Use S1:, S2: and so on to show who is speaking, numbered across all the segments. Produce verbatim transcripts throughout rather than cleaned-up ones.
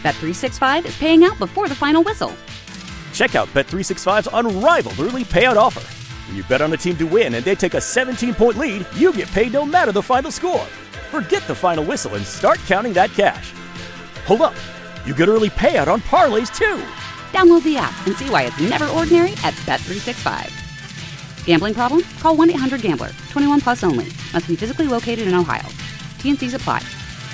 S1: Bet three sixty-five is paying out before the final whistle.
S2: Check out Bet three sixty-five's unrivaled early payout offer. When you bet on a team to win and they take a seventeen-point lead, you get paid no matter the final score. Forget the final whistle and start counting that cash. Hold up. You get early payout on parlays, too.
S1: Download the app and see why it's never ordinary at Bet three sixty-five. Gambling problem? Call one eight hundred gambler. twenty-one plus only. Must be physically located in Ohio. T N Cs apply.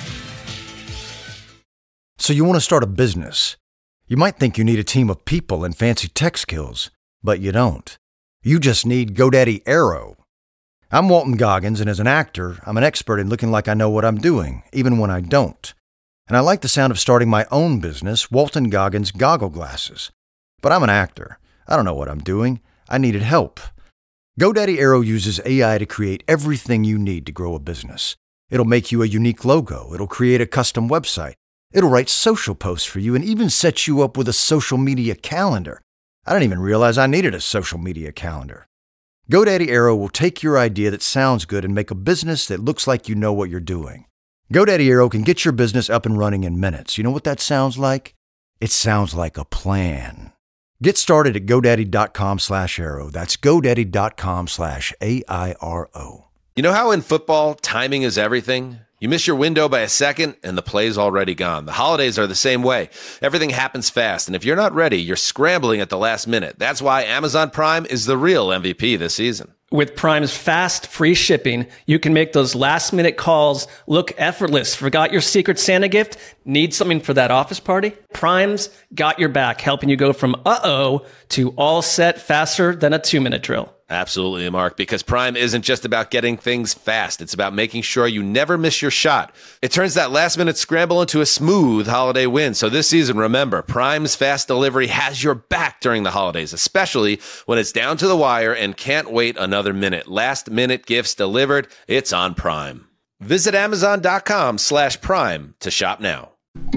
S3: So you want to start a business. You might think you need a team of people and fancy tech skills, but you don't. You just need GoDaddy Aero. I'm Walton Goggins, and as an actor, I'm an expert in looking like I know what I'm doing, even when I don't. And I like the sound of starting my own business, Walton Goggins Goggle Glasses. But I'm an actor. I don't know what I'm doing. I needed help. GoDaddy Aero uses A I to create everything you need to grow a business. It'll make you a unique logo. It'll create a custom website. It'll write social posts for you and even set you up with a social media calendar. I didn't even realize I needed a social media calendar. GoDaddy Aero will take your idea that sounds good and make a business that looks like you know what you're doing. GoDaddy Aero can get your business up and running in minutes. You know what that sounds like? It sounds like a plan. Get started at GoDaddy.com slash Aero. That's GoDaddy.com slash A I R O.
S4: You know how in football, timing is everything? You miss your window by a second, and the play's already gone. The holidays are the same way. Everything happens fast, and if you're not ready, you're scrambling at the last minute. That's why Amazon Prime is the real M V P this season.
S5: With Prime's fast, free shipping, you can make those last-minute calls look effortless. Forgot your Secret Santa gift? Need something for that office party? Prime's got your back, helping you go from uh-oh to all set faster than a two-minute drill.
S4: Absolutely, Mark, because Prime isn't just about getting things fast. It's about making sure you never miss your shot. It turns that last-minute scramble into a smooth holiday win. So this season, remember, Prime's fast delivery has your back during the holidays, especially when it's down to the wire and can't wait another minute. Last-minute gifts delivered. It's on Prime. Visit Amazon.com slash Prime to shop now.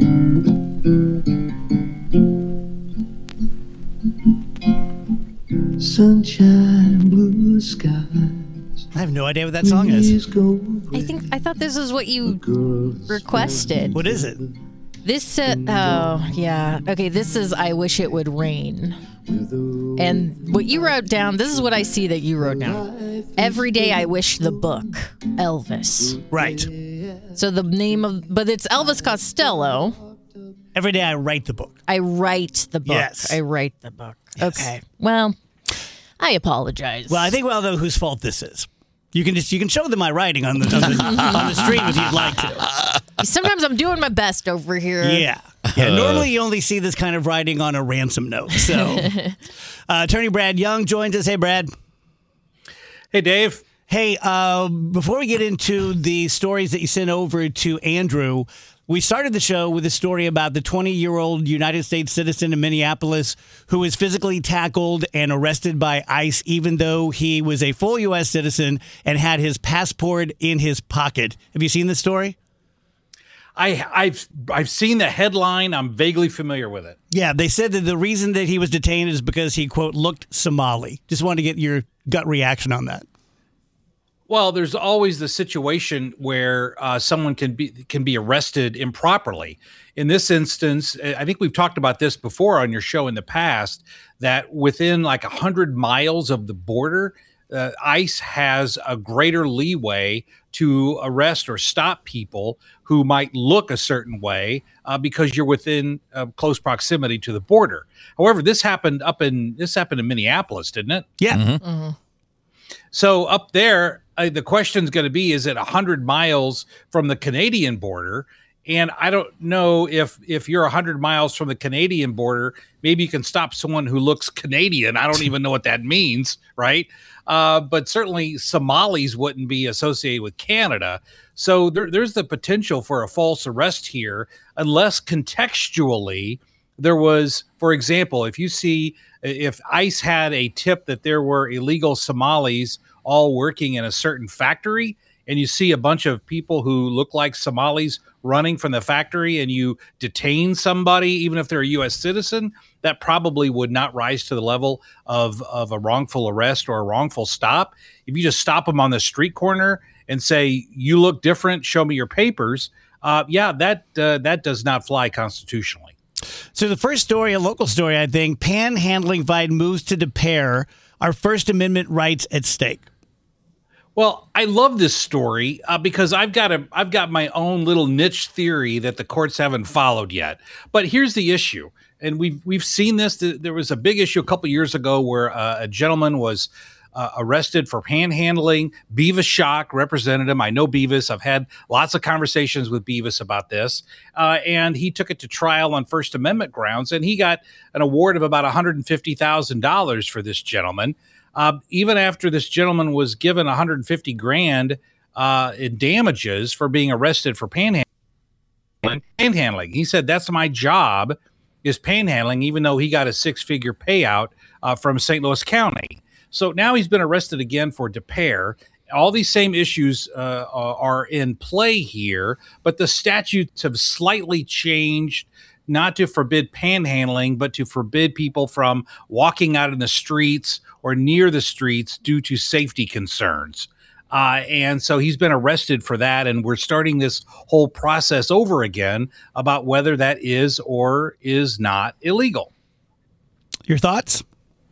S6: Sunshine, blue skies.
S7: I have no idea what that song is.
S8: I think I thought this was what you requested.
S7: What is it?
S8: This, uh, oh, yeah. Okay, this is I Wish It Would Rain. And what you wrote down, this is what I see that you wrote down. Every Day I Wish the Book, Elvis.
S7: Right.
S8: So the name of, but it's Elvis Costello.
S7: Every day I write the book.
S8: I write the book.
S7: Yes.
S8: I write the book.
S7: Yes.
S8: Okay. Well, I apologize.
S7: Well, I think we'll know whose fault this is. You can just you can show them my writing on the on the, on the stream if you'd like to.
S8: Sometimes I'm doing my best over here.
S7: Yeah. Yeah. Uh, normally you only see this kind of writing on a ransom note. So, uh, Attorney Brad Young joins us. Hey, Brad.
S9: Hey, Dave.
S7: Hey, uh, before we get into the stories that you sent over to Andrew, we started the show with a story about the twenty-year-old United States citizen in Minneapolis who was physically tackled and arrested by ICE even though he was a full U S citizen and had his passport in his pocket. Have you seen this story?
S9: I, I've I've seen the headline. I'm vaguely familiar with it.
S7: Yeah, they said that the reason that he was detained is because he, quote, looked Somali. Just wanted to get your gut reaction on that.
S9: Well, there's always the situation where uh, someone can be can be arrested improperly. In this instance, I think we've talked about this before on your show in the past, that within like one hundred miles of the border, uh, ICE has a greater leeway to arrest or stop people who might look a certain way uh, because you're within uh, close proximity to the border. However, this happened up in this happened in Minneapolis, didn't it?
S7: Yeah. Mm-hmm. Mm-hmm.
S9: So up there, uh, the question's going to be, is it one hundred miles from the Canadian border? And I don't know if if you're one hundred miles from the Canadian border, maybe you can stop someone who looks Canadian. I don't even know what that means, right? Uh, but certainly Somalis wouldn't be associated with Canada. So there, there's the potential for a false arrest here, unless contextually there was, for example, if you see, if ICE had a tip that there were illegal Somalis all working in a certain factory, and you see a bunch of people who look like Somalis running from the factory and you detain somebody, even if they're a U S citizen, that probably would not rise to the level of, of a wrongful arrest or a wrongful stop. If you just stop them on the street corner and say, you look different, show me your papers, uh, yeah, that uh, that does not fly constitutionally.
S7: So the first story, a local story, I think, panhandling fight moves to Des-Peres. Our First Amendment rights at stake.
S9: Well, I love this story uh, because I've got a I've got my own little niche theory that the courts haven't followed yet. But here's the issue, and we've we've seen this. There was a big issue a couple years ago where uh, a gentleman was uh, arrested for panhandling. Beavis Schock represented him. I know Beavis. I've had lots of conversations with Beavis about this, uh, and he took it to trial on First Amendment grounds, and he got an award of about one hundred fifty thousand dollars for this gentleman. Uh, even after this gentleman was given one hundred fifty grand uh, in damages for being arrested for panhandling, panhandling, he said, "That's my job, is panhandling," even though he got a six-figure payout uh, from Saint Louis County. So now he's been arrested again for Des-Peres. All these same issues uh, are in play here, but the statutes have slightly changed, not to forbid panhandling, but to forbid people from walking out in the streets or near the streets due to safety concerns. Uh, and so he's been arrested for that, and we're starting this whole process over again about whether that is or is not illegal.
S7: Your thoughts?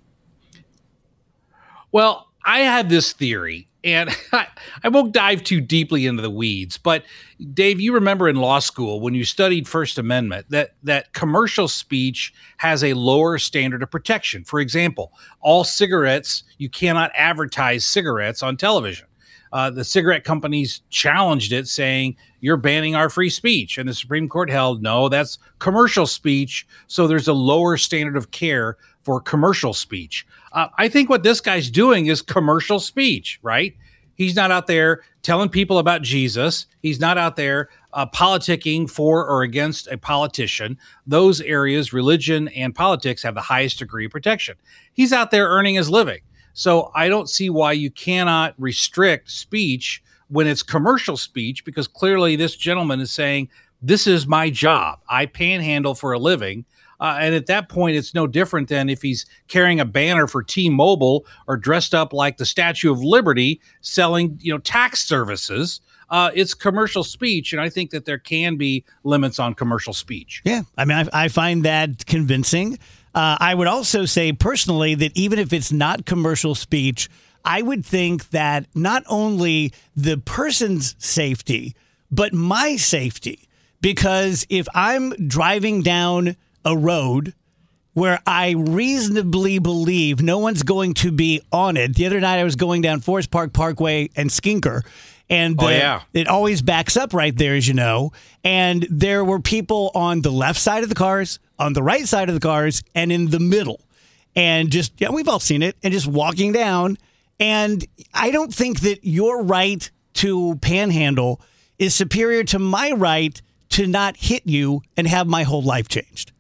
S9: Well, I have this theory, and I, I won't dive too deeply into the weeds, but Dave, you remember in law school when you studied First Amendment that that commercial speech has a lower standard of protection. For example, all cigarettes, you cannot advertise cigarettes on television. Uh, the cigarette companies challenged it, saying, "You're banning our free speech." And the Supreme Court held, no, that's commercial speech, so there's a lower standard of care for commercial speech. Uh, I think what this guy's doing is commercial speech, right? He's not out there telling people about Jesus. He's not out there uh, politicking for or against a politician. Those areas, religion and politics, have the highest degree of protection. He's out there earning his living. So I don't see why you cannot restrict speech when it's commercial speech, because clearly this gentleman is saying, this is my job. I panhandle for a living. Uh, and at that point, it's no different than if he's carrying a banner for T-Mobile or dressed up like the Statue of Liberty selling, you know, tax services. Uh, it's commercial speech, and I think that there can be limits on commercial speech.
S7: Yeah, I mean, I, I find that convincing. Uh, I would also say personally that even if it's not commercial speech, I would think that not only the person's safety, but my safety, because if I'm driving down a road where I reasonably believe no one's going to be on it. The other night I was going down Forest Park Parkway and Skinker, and
S9: oh,
S7: uh,
S9: yeah.
S7: it always backs up right there, as you know. And there were people on the left side of the cars, on the right side of the cars, and in the middle. And just, yeah, we've all seen it, and just walking down. And I don't think that your right to panhandle is superior to my right to not hit you and have my whole life changed.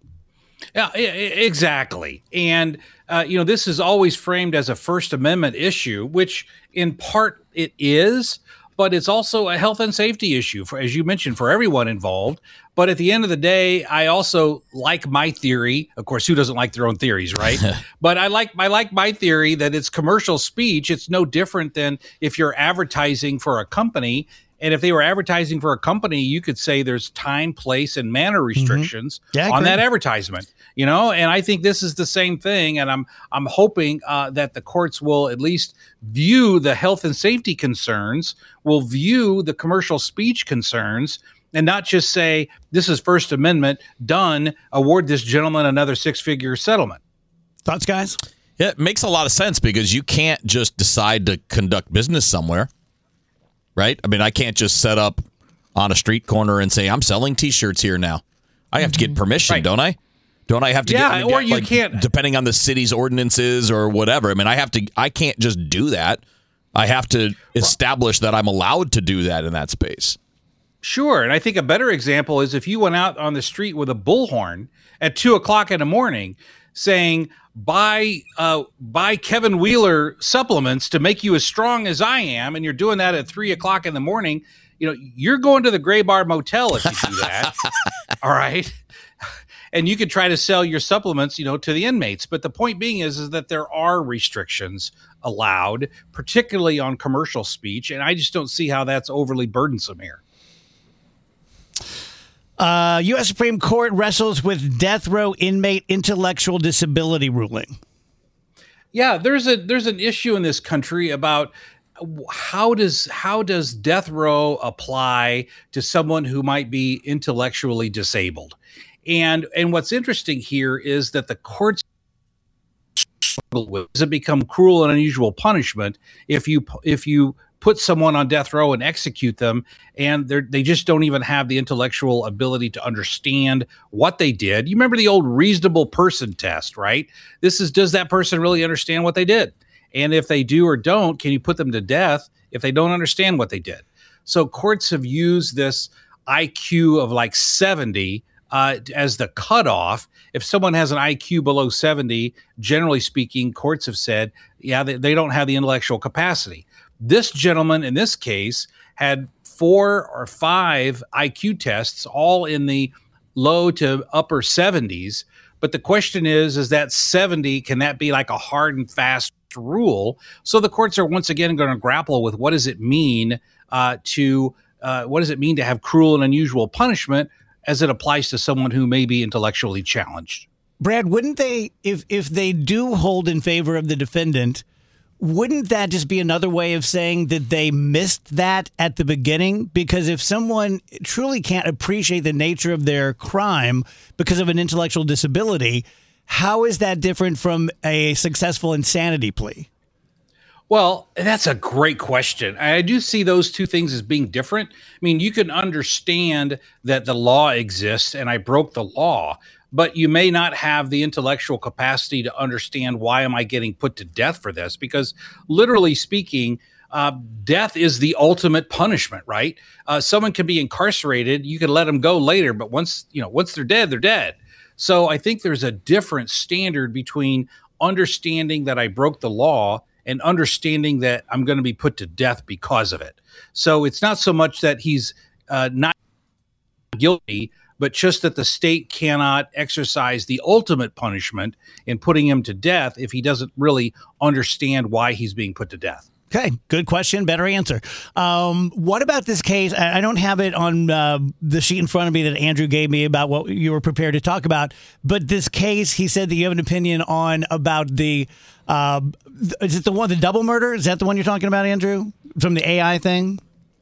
S9: Yeah, exactly. And, uh, you know, this is always framed as a First Amendment issue, which in part it is, but it's also a health and safety issue, for, as you mentioned, for everyone involved. But at the end of the day, I also like my theory. Of course, who doesn't like their own theories, right? But I like I like my theory that it's commercial speech. It's no different than if you're advertising for a company. And if they were advertising for a company, you could say there's time, place, and manner restrictions
S7: mm-hmm. yeah,
S9: on that advertisement. You know, and I think this is the same thing. And I'm I'm hoping uh, that the courts will at least view the health and safety concerns, will view the commercial speech concerns, and not just say, this is First Amendment, done, award this gentleman another six-figure settlement.
S7: Thoughts, guys?
S10: Yeah, it makes a lot of sense because you can't just decide to conduct business somewhere, right? I mean, I can't just set up on a street corner and say, I'm selling T-shirts here now. I have to get permission,
S9: right.
S10: don't I? Don't I have to
S9: yeah,
S10: get, I mean,
S9: or you
S10: like,
S9: can't,
S10: depending on the city's ordinances or whatever. I mean, I have to, I can't just do that. I have to establish that I'm allowed to do that in that space.
S9: Sure. And I think a better example is if you went out on the street with a bullhorn at two o'clock in the morning saying, buy, uh, buy Kevin Wheeler supplements to make you as strong as I am. And you're doing that at three o'clock in the morning. You know, you're going to the Gray Bar Motel if you do that. All right. And you could try to sell your supplements, you know, to the inmates. But the point being is, is that there are restrictions allowed, particularly on commercial speech. And I just don't see how that's overly burdensome here.
S7: Uh, U S Supreme Court wrestles with death row inmate intellectual disability ruling.
S9: Yeah, there's a there's an issue in this country about how does how does death row apply to someone who might be intellectually disabled? And and what's interesting here is that the courts struggle with, does it become cruel and unusual punishment if you if you put someone on death row and execute them, and they they just don't even have the intellectual ability to understand what they did. You remember the old reasonable person test, right? This is, does that person really understand what they did? And if they do or don't, can you put them to death if they don't understand what they did? So courts have used this I Q of like seventy uh, as the cutoff. If someone has an I Q below seventy, generally speaking, courts have said, yeah, they, they don't have the intellectual capacity. This gentleman in this case had four or five I Q tests, all in the low to upper seventies. But the question is, is that seventy, can that be like a hard and fast rule? So the courts are once again going to grapple with what does it mean uh, to, uh, what does it mean to have cruel and unusual punishment as it applies to someone who may be intellectually challenged?
S7: Brad, wouldn't they, if if they do hold in favor of the defendant, wouldn't that just be another way of saying that they missed that at the beginning? Because if someone truly can't appreciate the nature of their crime because of an intellectual disability, how is that different from a successful insanity plea?
S9: Well, that's a great question. I do see those two things as being different. I mean, you can understand that the law exists and I broke the law, but you may not have the intellectual capacity to understand why am I getting put to death for this? Because literally speaking, uh, death is the ultimate punishment, right? Uh, someone can be incarcerated. You can let them go later, but once, you know, once they're dead, they're dead. So I think there's a different standard between understanding that I broke the law and understanding that I'm going to be put to death because of it. So it's not so much that he's uh, not guilty, but just that the state cannot exercise the ultimate punishment in putting him to death if he doesn't really understand why he's being put to death.
S7: Okay, good question, better answer. Um, what about this case? I don't have it on uh, the sheet in front of me that Andrew gave me about what you were prepared to talk about, but this case, he said that you have an opinion on about the, uh, is it the one, the double murder? Is that the one you're talking about, Andrew, from the A I thing?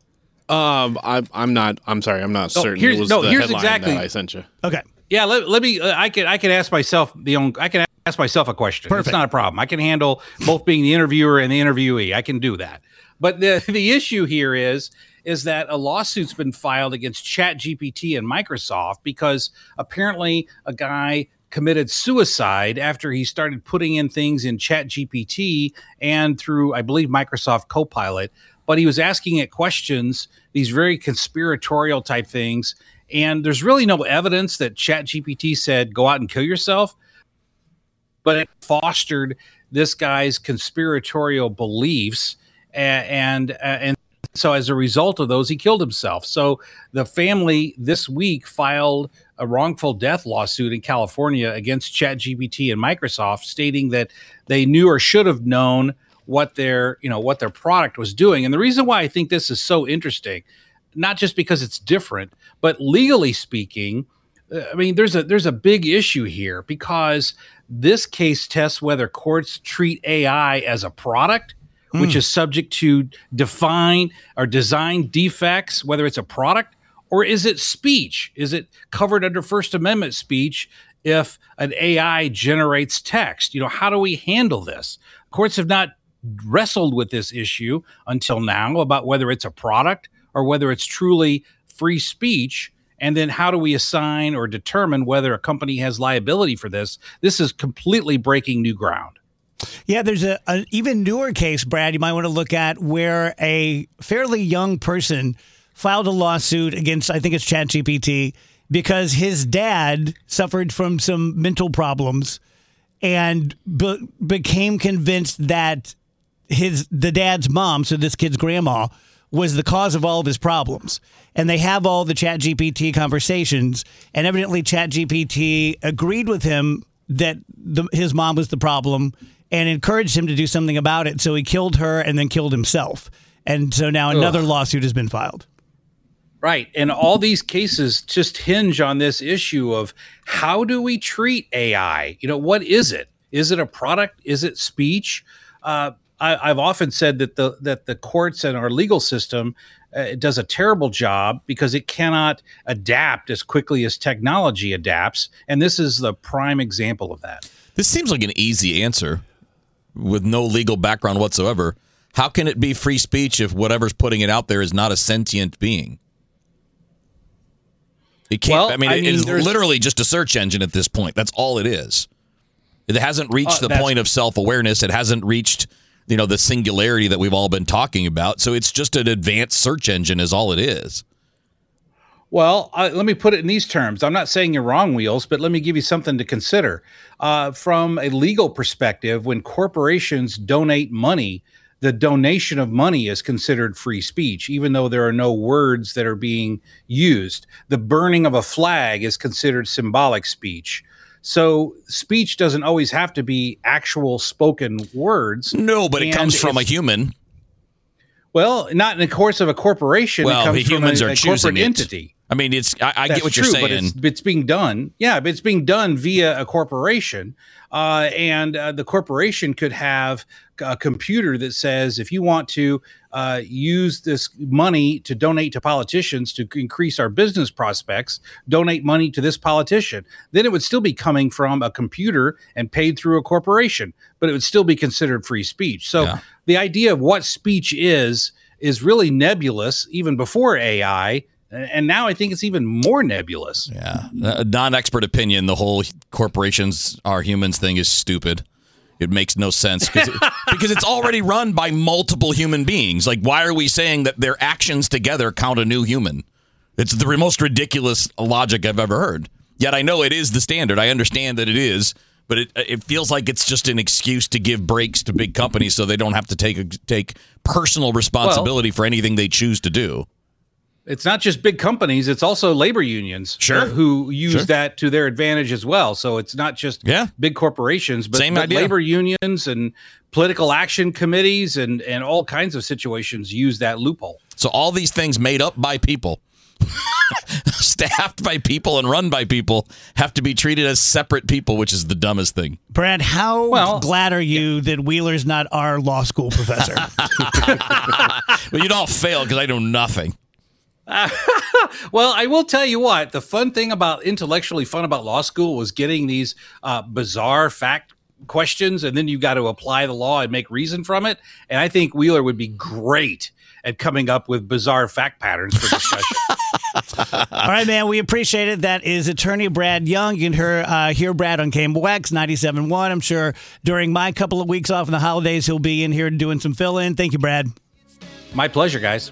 S11: Um, I'm I'm not. I'm sorry. I'm not
S9: No,
S11: certain.
S9: here's-
S11: It was
S9: no,
S11: the
S9: here's
S11: headline
S9: exactly-
S11: that I sent you.
S7: Okay.
S9: Yeah, let, let me. Uh, I can. I can ask myself the own. I can ask myself a question.
S7: Perfect.
S9: It's not a problem. I can handle both being the interviewer and the interviewee. I can do that. But the the issue here is is that a lawsuit's been filed against ChatGPT and Microsoft because apparently a guy committed suicide after he started putting in things in ChatGPT and through, I believe, Microsoft Copilot. But he was asking it questions, these very conspiratorial type things. And there's really no evidence that ChatGPT said, go out and kill yourself. But it fostered this guy's conspiratorial beliefs. And, and, and so as a result of those, he killed himself. So the family this week filed a wrongful death lawsuit in California against ChatGPT and Microsoft, stating that they knew or should have known what their, you know, what their product was doing. And the reason why I think this is so interesting, not just because it's different, but legally speaking, uh, I mean, there's a there's a big issue here because this case tests whether courts treat A I as a product, mm. which is subject to define or design defects, whether it's a product, or is it speech? Is it covered under First Amendment speech if an A I generates text? You know, how do we handle this? Courts have not wrestled with this issue until now about whether it's a product or whether it's truly free speech. And then how do we assign or determine whether a company has liability for this? This is completely breaking new ground.
S7: Yeah, there's a, an even newer case, Brad, you might want to look at where a fairly young person filed a lawsuit against, I think it's ChatGPT, because his dad suffered from some mental problems and be- became convinced that his the dad's mom, so this kid's grandma, was the cause of all of his problems. And they have all the ChatGPT conversations, and evidently ChatGPT agreed with him that the, his mom was the problem and encouraged him to do something about it. So he killed her and then killed himself. And so now another
S9: Ugh.
S7: lawsuit has been filed.
S9: Right. And all these cases just hinge on this issue of how do we treat A I? You know, what is it? Is it a product? Is it speech? Uh, I, I've often said that the that the courts and our legal system uh, does a terrible job because it cannot adapt as quickly as technology adapts. And this is the prime example of that.
S10: This seems like an easy answer with no legal background whatsoever. How can it be free speech if whatever's putting it out there is not a sentient being? It can't.
S9: Well,
S10: I mean,
S9: I
S10: it
S9: mean,
S10: is
S9: there's-
S10: literally just a search engine at this point. That's all it is. It hasn't reached
S9: Uh,
S10: the
S9: that's-
S10: point of self-awareness. It hasn't reached, you know, the singularity that we've all been talking about. So it's just an advanced search engine is all it is.
S9: Well, uh, let me put it in these terms. I'm not saying you're wrong, Wheels, but let me give you something to consider. Uh, from a legal perspective, when corporations donate money, the donation of money is considered free speech, even though there are no words that are being used. The burning of a flag is considered symbolic speech. So speech doesn't always have to be actual spoken words.
S10: No, but it
S9: And
S10: comes from a
S9: it's-
S10: human.
S9: Well, not in the course of a corporation.
S10: Well,
S9: it comes
S10: the humans
S9: from a,
S10: are
S9: a
S10: choosing
S9: corporate
S10: it.
S9: entity.
S10: I mean, it's. I, I
S9: That's
S10: get what
S9: true,
S10: you're
S9: but
S10: saying.
S9: it's, it's being done. Yeah, but it's being done via a corporation. Uh, and uh, the corporation could have a computer that says, if you want to uh, use this money to donate to politicians to increase our business prospects, donate money to this politician. Then it would still be coming from a computer and paid through a corporation, but it would still be considered free speech. So
S10: Yeah.
S9: the idea of what speech is, is really nebulous even before A I. And now I think it's even more nebulous.
S10: Yeah. A non-expert opinion, the whole corporations are humans thing is stupid. It makes no sense it, because it's already run by multiple human beings. Like, why are we saying that their actions together count a new human? It's the most ridiculous logic I've ever heard. Yet I know it is the standard. I understand that it is, but it it feels like it's just an excuse to give breaks to big companies so they don't have to take take personal responsibility
S9: Well,
S10: for anything they choose to do.
S9: It's not just big companies, it's also labor unions
S10: Sure.
S9: uh, who use
S10: Sure.
S9: that to their advantage as well. So it's not just
S10: Yeah.
S9: big corporations, but,
S10: Same
S9: but
S10: idea.
S9: labor unions and political action committees and, and all kinds of situations use that loophole.
S10: So all these things made up by people, staffed by people and run by people, have to be treated as separate people, which is the dumbest thing.
S7: Brad, how
S9: Well,
S7: glad are you that Wheeler's not our law school professor?
S10: Well, you'd all fail because I know nothing.
S9: Well, I will tell you what, the fun thing about intellectually fun about law school was getting these uh, bizarre fact questions, and then you got to apply the law and make reason from it. And I think Wheeler would be great at coming up with bizarre fact patterns for discussion.
S7: All right, man, we appreciate it. That is attorney Brad Young. You can hear, uh, hear Brad on K M O X ninety-seven point one. I'm sure during my couple of weeks off in the holidays, he'll be in here doing some fill-in. Thank you, Brad.
S9: My pleasure, guys.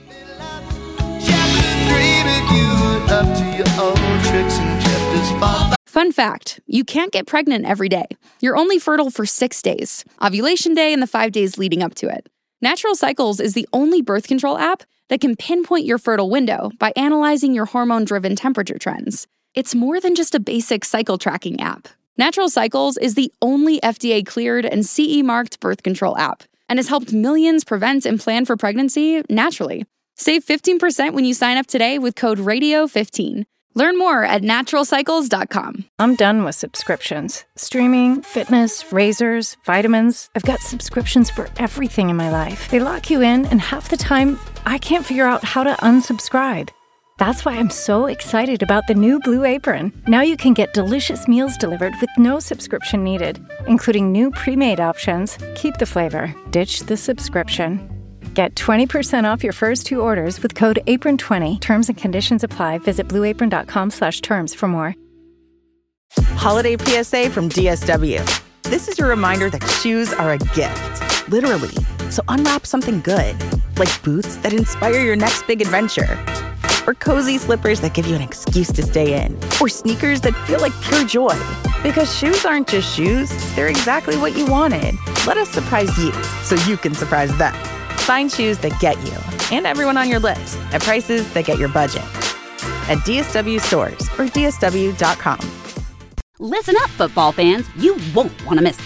S12: Fun fact, you can't get pregnant every day. You're only fertile for six days, ovulation day and the five days leading up to it. Natural Cycles is the only birth control app that can pinpoint your fertile window by analyzing your hormone-driven temperature trends. It's more than just a basic cycle tracking app. Natural Cycles is the only F D A-cleared and C E-marked birth control app and has helped millions prevent and plan for pregnancy naturally. Save fifteen percent when you sign up today with code radio fifteen. Learn more at natural cycles dot com.
S13: I'm done with subscriptions. Streaming, fitness, razors, vitamins. I've got subscriptions for everything in my life. They lock you in, and half the time, I can't figure out how to unsubscribe. That's why I'm so excited about the new Blue Apron. Now you can get delicious meals delivered with no subscription needed, including new pre-made options. Keep the flavor, ditch the subscription. Get twenty percent off your first two orders with code apron twenty. Terms and conditions apply. Visit blue apron dot com slash terms for more.
S14: Holiday P S A from D S W. This is your reminder that shoes are a gift, literally. So unwrap something good, like boots that inspire your next big adventure, or cozy slippers that give you an excuse to stay in, or sneakers that feel like pure joy. Because shoes aren't just shoes, they're exactly what you wanted. Let us surprise you so you can surprise them. Find shoes that get you and everyone on your list at prices that get your budget at D S W stores or D S W dot com.
S1: Listen up, football fans. You won't want to miss this.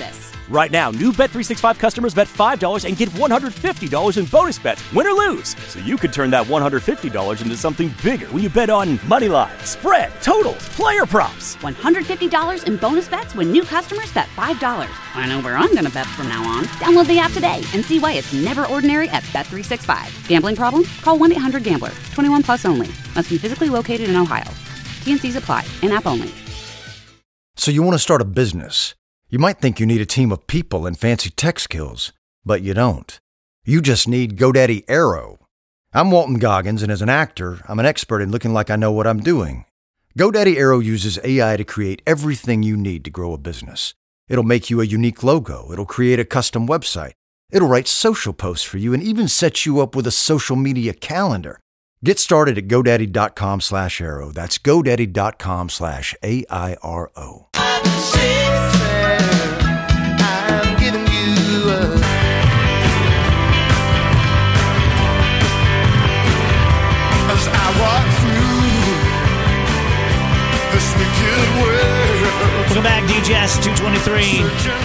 S2: Right now, new Bet three sixty-five customers bet five dollars and get one hundred fifty dollars in bonus bets, win or lose. So you could turn that one hundred fifty dollars into something bigger when you bet on money line, spread, totals, player props.
S1: one hundred fifty dollars in bonus bets when new customers bet five dollars. I know where I'm going to bet from now on. Download the app today and see why it's never ordinary at Bet three sixty-five. Gambling problem? Call one eight hundred gambler. twenty-one plus only. Must be physically located in Ohio. T N Cs apply. In-app only.
S3: So you want to start a business. You might think you need a team of people and fancy tech skills, but you don't. You just need GoDaddy Aero. I'm Walton Goggins, and as an actor, I'm an expert in looking like I know what I'm doing. GoDaddy Aero uses A I to create everything you need to grow a business. It'll make you a unique logo. It'll create a custom website. It'll write social posts for you and even set you up with a social media calendar. Get started at GoDaddy.com slash Aero. That's GoDaddy.com slash A I R O.
S7: Welcome back, D J S two twenty-three.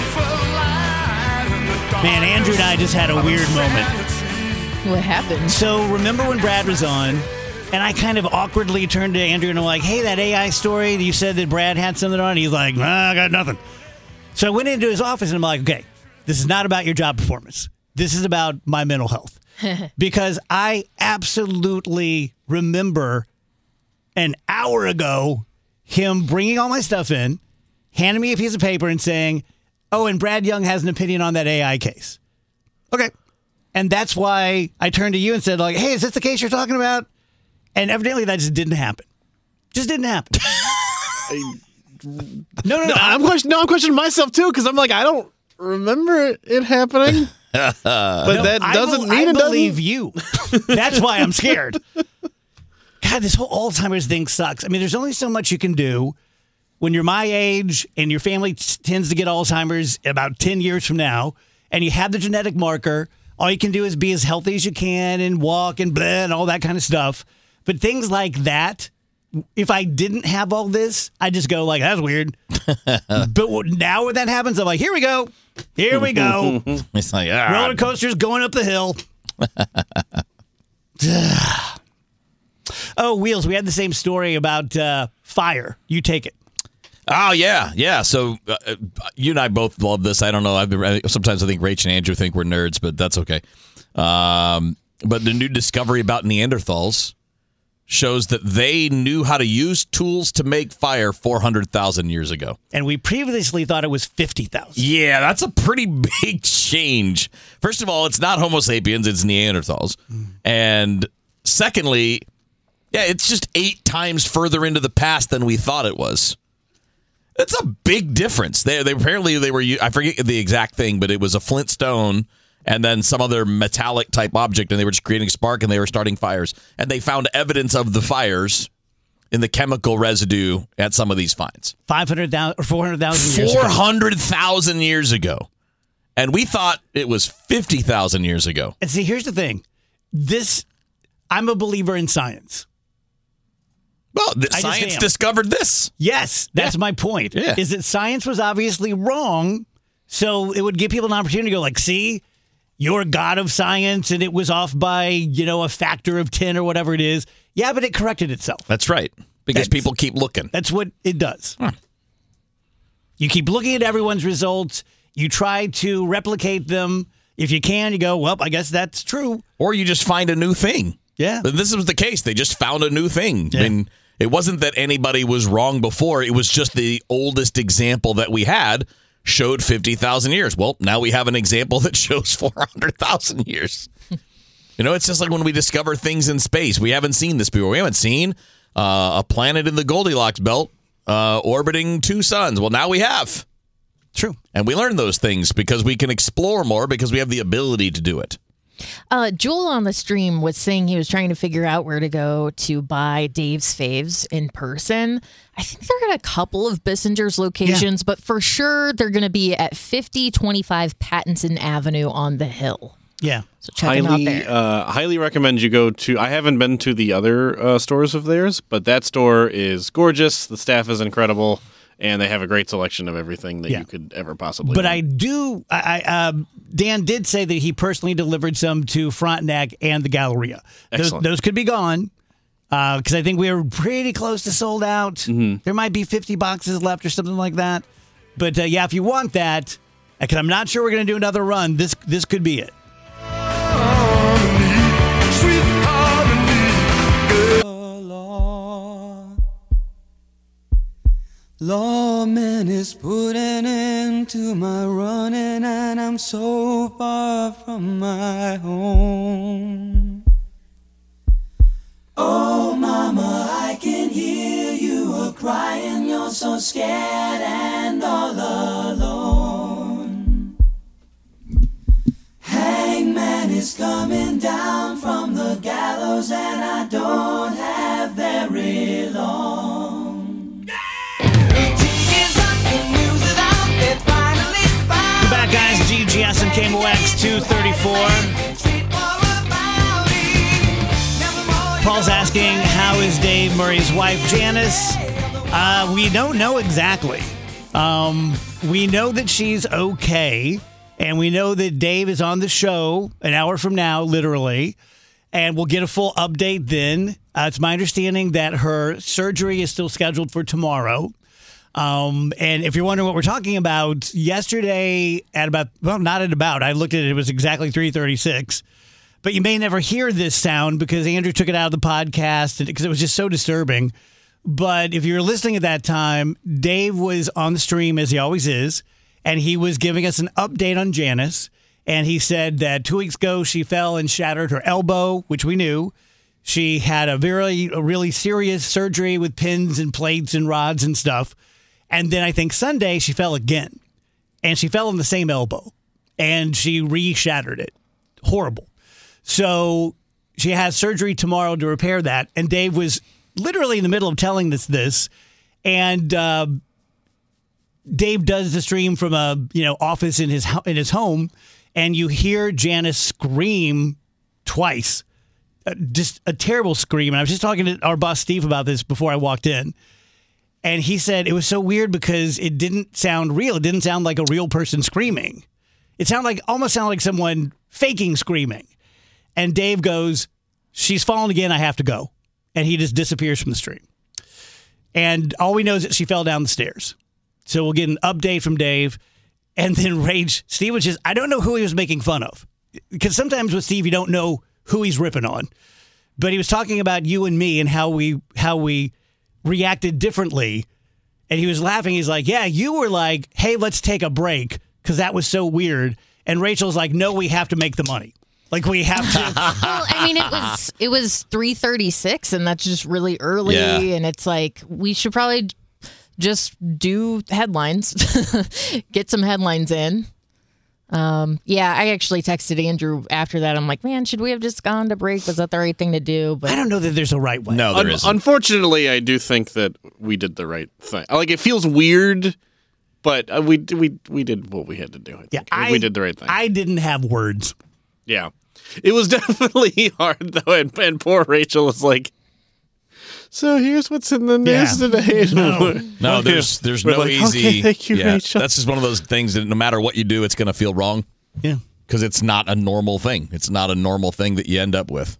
S7: Man, Andrew and I just had a weird moment.
S8: What happened?
S7: So remember when Brad was on, and I kind of awkwardly turned to Andrew and I'm like, hey, that A I story, you said that Brad had something on? He's like, nah, I got nothing. So I went into his office and I'm like, okay, this is not about your job performance. This is about my mental health. Because I absolutely remember an hour ago him bringing all my stuff in, handing me a piece of paper and saying, oh, and Brad Young has an opinion on that A I case. Okay. And that's why I turned to you and said, like, hey, is this the case you're talking about? And evidently that just didn't happen. Just didn't happen. no, no, no.
S11: no I'm question- no, I'm questioning myself, too, because I'm like, I don't remember it happening. but
S7: no,
S11: that doesn't
S7: I,
S11: mean
S7: I
S11: it
S7: believe
S11: doesn't.
S7: you. That's why I'm scared. God, this whole Alzheimer's thing sucks. I mean, there's only so much you can do when you're my age and your family t- tends to get Alzheimer's about ten years from now, and you have the genetic marker. All you can do is be as healthy as you can and walk and blah and all that kind of stuff. But things like that, if I didn't have all this, I just go like, that's weird. But now when that happens, I'm like, here we go. Here we go.
S10: It's like, ah.
S7: Roller coasters going up the hill. Oh, Wheels, we had the same story about uh, fire. You take it.
S10: Oh, yeah. Yeah. So uh, you and I both love this. I don't know. I've been, sometimes I think Rach and Andrew think we're nerds, but that's okay. Um, but the new discovery about Neanderthals shows that they knew how to use tools to make fire four hundred thousand years ago.
S7: And we previously thought it was fifty thousand.
S10: Yeah, that's a pretty big change. First of all, it's not Homo sapiens, it's Neanderthals. Mm. And secondly, yeah, it's just eight times further into the past than we thought it was. It's a big difference. They, they apparently they were, I forget the exact thing, but it was a flint stone and then some other metallic type object, and they were just creating spark and they were starting fires. And they found evidence of the fires in the chemical residue at some of these finds.
S7: five hundred thousand or four hundred thousand years
S10: ago. four hundred thousand years ago. And we thought it was fifty thousand years ago.
S7: And see, here's the thing. This, I'm a believer in science.
S10: Well, the science discovered this.
S7: Yes, that's
S10: yeah.
S7: my point.
S10: Yeah.
S7: Is that science was obviously wrong, so it would give people an opportunity to go like, see, you're a god of science, and it was off by, you know, a factor of ten or whatever it is. Yeah, but it corrected itself.
S10: That's right, because
S7: that's,
S10: people keep looking.
S7: That's what it does.
S10: Huh.
S7: You keep looking at everyone's results. You try to replicate them. If you can, you go, well, I guess that's true.
S10: Or you just find a new thing.
S7: Yeah.
S10: But this was the case. They just found a new thing.
S7: Yeah.
S10: I mean, it wasn't that anybody was wrong before. It was just the oldest example that we had showed fifty thousand years. Well, now we have an example that shows four hundred thousand years. You know, it's just like when we discover things in space. We haven't seen this before. We haven't seen uh, a planet in the Goldilocks belt uh, orbiting two suns. Well, now we have.
S7: True.
S10: And we learn those things because we can explore more because we have the ability to do it.
S8: Uh, Joel on the stream was saying he was trying to figure out where to go to buy Dave's Faves in person. I think they're at a couple of Bissinger's locations, yeah. but for sure they're going to be at fifty twenty-five Pattinson Avenue on the Hill.
S7: Yeah.
S8: So check them out
S11: highly,
S8: there.
S11: Uh, highly recommend you go to, I haven't been to the other uh, stores of theirs, but that store is gorgeous. The staff is incredible. and they have a great selection of everything that
S7: Yeah.
S11: you could ever possibly
S7: But
S11: want.
S7: I do, I, I um, Dan did say that he personally delivered some to Frontenac and the Galleria. Those,
S11: Excellent.
S7: those could be gone because I think we were pretty close to sold out.
S11: Mm-hmm.
S7: There might be fifty boxes left or something like that. But uh, yeah, if you want that, because I'm not sure we're going to do another run, this this could be it.
S6: Lawman is putting an end to my running, and I'm so far from my home. Oh, mama, I can hear you a crying. You're so scared and all alone. Hangman is coming down from the gallows, and I don't have very long.
S7: We're back, guys. G G S and K M O X two thirty-four. Paul's asking, how is Dave Murray's wife, Janice? Uh, we don't know exactly. Um, we know that she's okay, and we know that Dave is on the show an hour from now, literally, and we'll get a full update then. Uh, it's my understanding that her surgery is still scheduled for tomorrow. Um, and if you're wondering what we're talking about, yesterday at about, well, not at about, I looked at it, it was exactly three thirty-six. But you may never hear this sound because Andrew took it out of the podcast because it was just so disturbing. But if you were listening at that time, Dave was on the stream, as he always is, and he was giving us an update on Janice. And he said that two weeks ago she fell and shattered her elbow, which we knew. She had a very, a really serious surgery with pins and plates and rods and stuff. And then I think Sunday she fell again. And she fell on the same elbow. And she re-shattered it. Horrible. So she has surgery tomorrow to repair that. And Dave was literally in the middle of telling us this. And uh, Dave does the stream from a you know office in his in his home. And you hear Janice scream twice. Uh, just a terrible scream. And I was just talking to our boss, Steve, about this before I walked in. And he said it was so weird because it didn't sound real. It didn't sound like a real person screaming. It sounded like almost sounded like someone faking screaming. And Dave goes, she's fallen again. I have to go. And he just disappears from the stream. And all we know is that she fell down the stairs. So we'll get an update from Dave. And then Rage, Steve was just, I don't know who he was making fun of. Because sometimes with Steve, you don't know who he's ripping on. But he was talking about you and me and how we how we reacted differently. And he was laughing. He's like, yeah, you were like, hey, let's take a break because that was so weird. And Rachel's like, no, we have to make the money. Like we have to.
S8: Well, I mean, it was it was three thirty-six, and that's just really early.
S10: Yeah.
S8: And it's like we should probably just do headlines, get some headlines in. Um, yeah, I actually texted Andrew after that. I'm like, man, should we have just gone to break? Was that the right thing to do? But
S7: I don't know that there's a right way.
S10: No, there
S11: Un-
S10: isn't.
S11: Unfortunately, I do think that we did the right thing. Like, it feels weird, but uh, we we we did what we had to do. I think.
S7: Yeah,
S11: I,
S7: I,
S11: we did the right thing.
S7: I didn't have words.
S11: Yeah. It was definitely hard, though, and, and poor Rachel was like, so here's what's in the news
S7: Yeah.
S11: today.
S7: No.
S10: No, there's there's
S11: We're
S10: no
S11: like,
S10: easy.
S11: okay, thank you,
S10: yeah,
S11: Rachel.
S10: That's just one of those things that no matter what you do, it's going to feel wrong
S7: Yeah.
S10: because it's not a normal thing. It's not a normal thing that you end up with.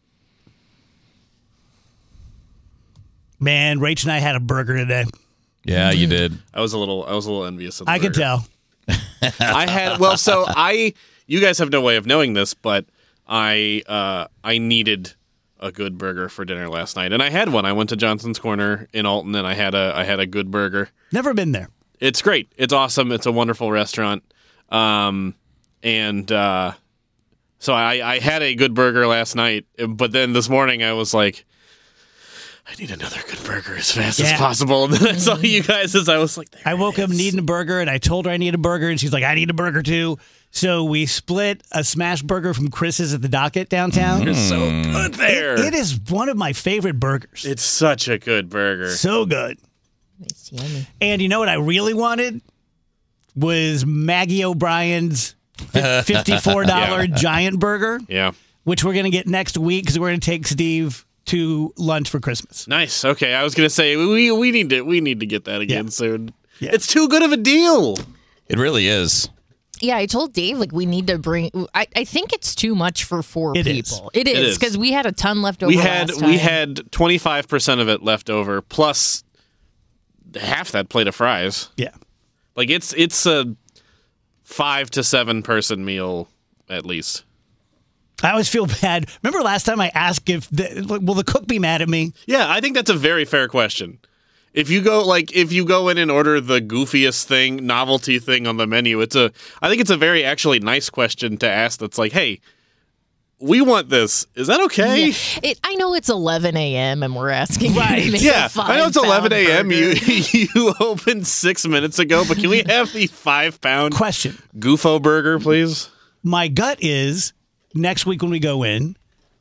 S7: Man, Rach and I had a burger today.
S10: Yeah, you did.
S11: I was a little I was a little envious of the
S7: I could
S11: burger.
S7: tell.
S11: I had well, so I you guys have no way of knowing this, but I uh, I needed a good burger for dinner last night, and I had one. I went to Johnson's Corner in Alton, and I had a I had a good burger.
S7: Never been there.
S11: It's great. It's awesome. It's a wonderful restaurant, um, and uh, so I, I had a good burger last night. But then this morning, I was like, I need another good burger as fast as
S7: Yeah.
S11: possible. And then I saw you guys as I was like, there
S7: I
S11: it
S7: woke up
S11: is.
S7: needing a burger, and I told her I need a burger, and she's like, I need a burger too. So we split a smash burger from Chris's at the Docket downtown.
S11: You're so good there.
S7: It, it is one of my favorite burgers.
S11: It's such a good burger.
S7: So good.
S8: it's yummy.
S7: And you know what I really wanted was Maggie O'Brien's fifty-four dollars
S11: Yeah.
S7: giant burger,
S11: Yeah.
S7: which we're going to get next week because we're going to take Steve to lunch for Christmas.
S11: Nice. Okay, I was gonna say we we need to we need to get that again
S7: Yeah.
S11: soon.
S7: Yeah.
S11: It's too good of a deal.
S10: It really is.
S8: Yeah, I told Dave, like, we need to bring... I, I think it's too much for four
S7: It is.
S8: people. It
S11: It
S8: is,
S11: is.
S8: because we had a ton left over
S11: We had
S8: last time.
S11: we had twenty-five percent of it left over, plus half that plate of fries.
S7: Yeah.
S11: Like it's it's a five to seven person meal at least.
S7: I always feel bad. Remember last time I asked if the, like, will the cook be mad at me?
S11: Yeah, I think that's a very fair question. If you go like if you go in and order the goofiest thing, novelty thing on the menu, it's a I think it's a very actually nice question to ask that's like, "Hey, we want this. Is that okay?"
S8: Yeah. It, I know it's eleven a.m. and we're asking you
S7: Right.
S8: to make
S11: Yeah,
S8: a
S11: I know it's eleven a.m. You
S8: burger.
S11: you opened six minutes ago, but can we have the five pound
S7: Question.
S11: Goofo burger, please?
S7: My gut is next week when we go in,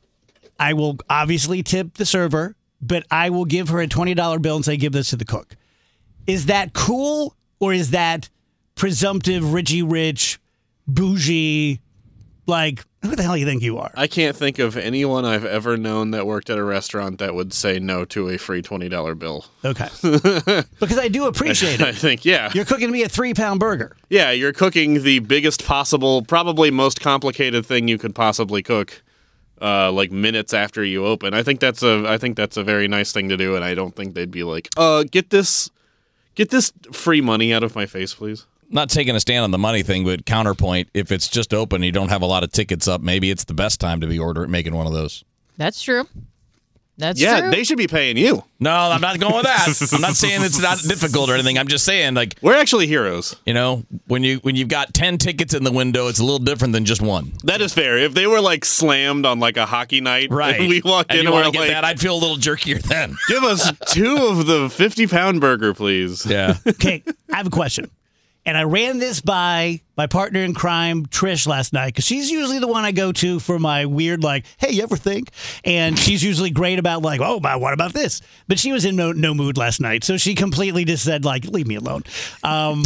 S7: I will obviously tip the server, but I will give her a twenty dollar bill and say, give this to the cook. Is that cool or is that presumptive, Richie Rich, bougie, like, who the hell do you think you are?
S11: I can't think of anyone I've ever known that worked at a restaurant that would say no to a free twenty dollar bill.
S7: Okay. Because I do appreciate
S11: I
S7: it.
S11: think, yeah.
S7: You're cooking me a three pound burger.
S11: Yeah, you're cooking the biggest possible, probably most complicated thing you could possibly cook, uh, like minutes after you open. I think that's a, I think that's a very nice thing to do, and I don't think they'd be like, uh, get this, get this free money out of my face, please.
S10: Not taking a stand on the money thing, but counterpoint, if it's just open and you don't have a lot of tickets up, maybe it's the best time to be ordering making one of those.
S8: That's true. That's
S11: yeah,
S8: true.
S11: they should be paying you.
S10: No, I'm not going with that. I'm not saying it's not difficult or anything. I'm just saying, like,
S11: we're actually heroes.
S10: You know, when you when you've got ten tickets in the window, it's a little different than just one.
S11: That is fair. If they were like slammed on like a hockey night,
S10: Right?
S11: and we walked
S10: and
S11: in
S10: you
S11: and we're
S10: want to get
S11: like,
S10: that, I'd feel a little jerkier then.
S11: give us two of the fifty pound burger, please.
S10: Yeah.
S7: Okay, I have a question. And I ran this by my partner in crime, Trish, last night, because she's usually the one I go to for my weird, like, hey, you ever think? And she's usually great about, like, oh, but what about this? But she was in no, no mood last night, so she completely just said, like, leave me alone. Um,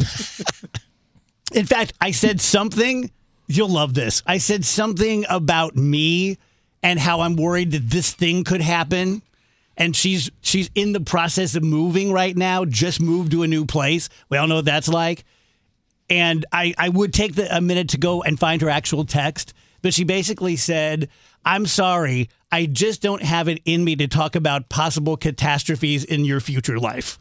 S7: in fact, I said something, you'll love this. I said something about me and how I'm worried that this thing could happen. And she's she's in the process of moving right now, just moved to a new place. We all know what that's like. And I, I would take the, a minute to go and find her actual text. But she basically said, I'm sorry, I just don't have it in me to talk about possible catastrophes in your future life.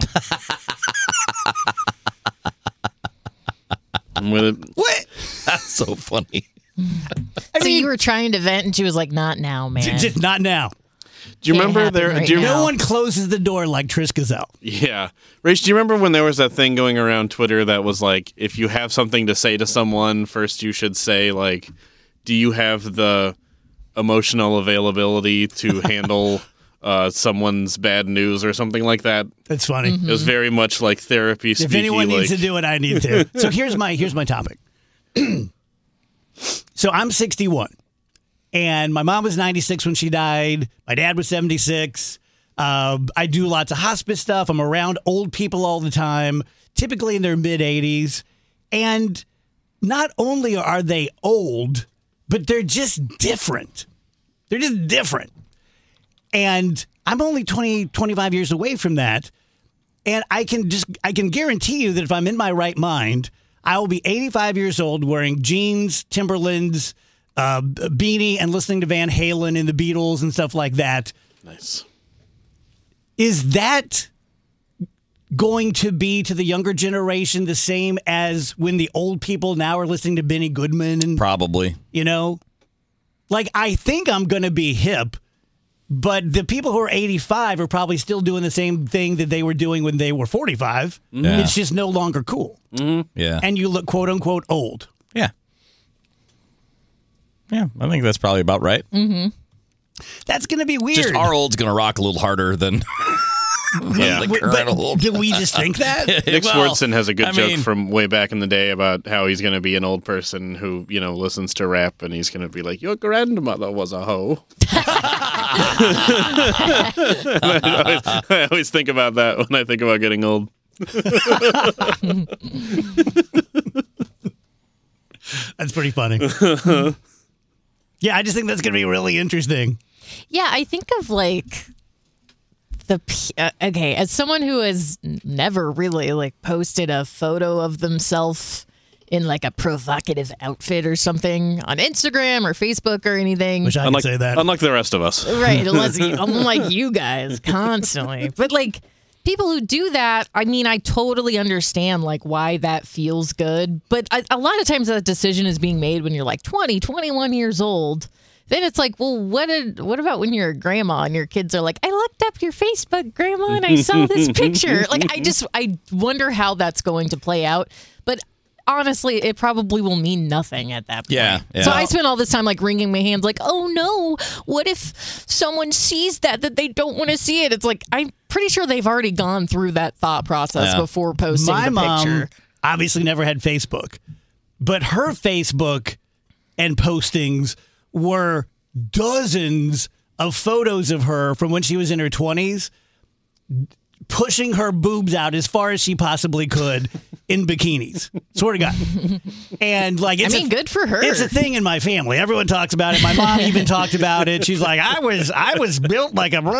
S10: What? That's so funny.
S8: So you were trying to vent, and she was like, "Not now, man.
S7: J- Just not now."
S11: Do you
S8: Can't
S11: remember
S8: happen
S11: there?
S8: right
S11: do you,
S8: now.
S7: No one closes the door like Trish Gazelle.
S11: Yeah. Rach, do you remember when there was that thing going around Twitter that was like, if you have something to say to someone, first you should say, like, do you have the emotional availability to handle uh, someone's bad news or something like that?
S7: That's funny.
S11: It was very much like therapy speaky.
S7: If anyone
S11: like,
S7: needs to do it, I need to. So here's my here's my topic. So I'm sixty-one, and my mom was ninety-six when she died. My dad was seventy-six. Uh, I do lots of hospice stuff. I'm around old people all the time, typically in their mid eighties. And not only are they old, but they're just different. They're just different. And I'm only twenty, twenty-five years away from that. And I can just, I can guarantee you that if I'm in my right mind, I will be eighty-five years old wearing jeans, Timberlands, uh, beanie, and listening to Van Halen and the Beatles and stuff like that.
S11: Nice.
S7: Is that going to be to the younger generation the same as when the old people now are listening to Benny Goodman? And
S10: Probably.
S7: You know, like, I think I'm going to be hip, but the people who are eighty-five are probably still doing the same thing that they were doing when they were forty-five.
S10: Yeah.
S7: It's just no longer cool.
S11: Mm-hmm.
S10: Yeah.
S7: And you look, quote unquote, old.
S10: Yeah. Yeah, I think that's probably about right.
S8: Mm-hmm.
S7: That's going to be weird.
S10: Just our old's going to rock a little harder than
S11: Yeah.
S10: the current
S7: But
S10: old.
S7: did we just think that?
S11: Nick
S10: Well,
S11: Swardson has a good
S10: I
S11: joke
S10: mean-
S11: from way back in the day about how he's going to be an old person who, you know, listens to rap, and he's going to be like, your grandmother was a hoe. I, always, I always think about that when I think about getting old.
S7: That's pretty funny. Yeah, I just think that's going to be really interesting.
S8: Yeah, I think of like the uh, okay, as someone who has never really like posted a photo of themselves in like a provocative outfit or something on Instagram or Facebook or anything.
S7: Wish I
S11: unlike,
S7: could say that.
S11: Unlike the rest of us.
S8: Right, unless you, unlike you guys constantly. But like people who do that, I mean, I totally understand like why that feels good. But I, a lot of times that decision is being made when you're like twenty, twenty-one years old. Then it's like, well, what did, what about when you're a grandma and your kids are like, I looked up your Facebook, Grandma, and I saw this picture. Like, I just, I wonder how that's going to play out. But honestly, it probably will mean nothing at that point.
S10: Yeah, yeah.
S8: So I spent all this time like wringing my hands like, oh no, what if someone sees that, that they don't want to see it? It's like, I'm pretty sure they've already gone through that thought process
S10: Yeah.
S8: before posting
S7: My
S8: the
S7: mom
S8: picture.
S7: obviously never had Facebook, but her Facebook and postings were dozens of photos of her from when she was in her twenties, pushing her boobs out as far as she possibly could in bikinis. Swear to God. And like, it's
S8: I mean,
S7: a,
S8: good for her.
S7: It's a thing in my family. Everyone talks about it. My mom even talked about it. She's like, I was, I was built like a,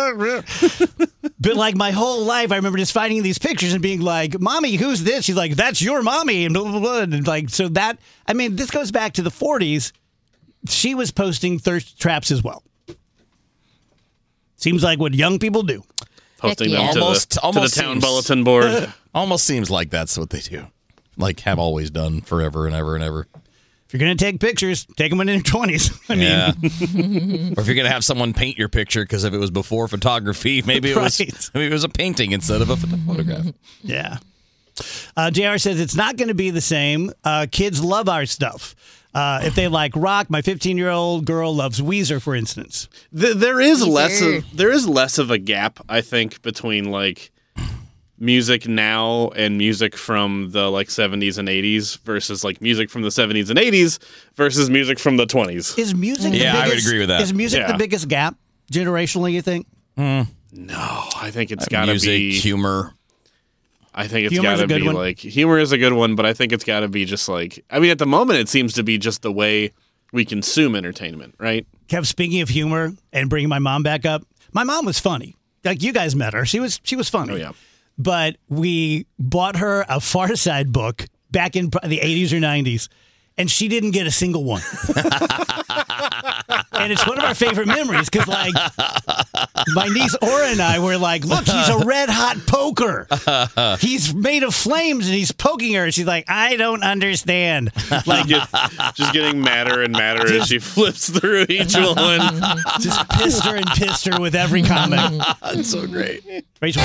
S7: but like my whole life, I remember just finding these pictures and being like, Mommy, who's this? She's like, that's your mommy. And blah, blah, blah. And like, so that, I mean, this goes back to the forties. She was posting thirst traps as well. Seems like what young people do.
S11: Posting
S8: yeah.
S11: them to,
S10: Almost-
S11: the,
S10: almost
S11: to the town
S10: seems-
S11: bulletin board.
S10: Almost seems like that's what they do. Like, have always done forever and ever and ever.
S7: If you're going to take pictures, take them in their twenties. I mean,
S10: Yeah. Or if you're going to have someone paint your picture, because if it was before photography, maybe it was
S7: Right.
S10: maybe it was a painting instead of a photo- photograph.
S7: yeah. Uh, J R says it's not going to be the same. Uh, kids love our stuff. Uh, if they like rock, my fifteen-year-old girl loves Weezer, for instance.
S11: Th- there is
S8: Easier.
S11: less of there is less of a gap, I think, between like music now and music from the like seventies and eighties versus like music from the seventies and eighties versus music from the twenties.
S7: Is music?
S10: Yeah,
S7: the
S10: I would
S7: biggest,
S10: agree with that.
S7: Is music
S11: Yeah.
S7: the biggest gap generationally? You think?
S11: No, I think it's got to
S10: Music,
S11: be
S10: humor.
S11: I think it's
S7: Humor's
S11: got
S7: a
S11: to
S7: good
S11: be
S7: one.
S11: like humor is a good one, but I think it's got to be just like I mean, at the moment, it seems to be just the way we consume entertainment, right?
S7: Kev, speaking of humor and bringing my mom back up, my mom was funny. Like you guys met her, she was she was funny.
S11: Oh yeah.
S7: But we bought her a Far Side book back in the eighties or nineties, and she didn't get a single one. And it's one of our favorite memories because, like, my niece Aura and I were like, look, he's a red hot poker. He's made of flames and he's poking her. She's like, I don't understand. Like,
S11: Just, just getting madder and madder as she flips through each one.
S7: just pissed her and pissed her with every comment.
S10: That's so great.
S7: Rachel.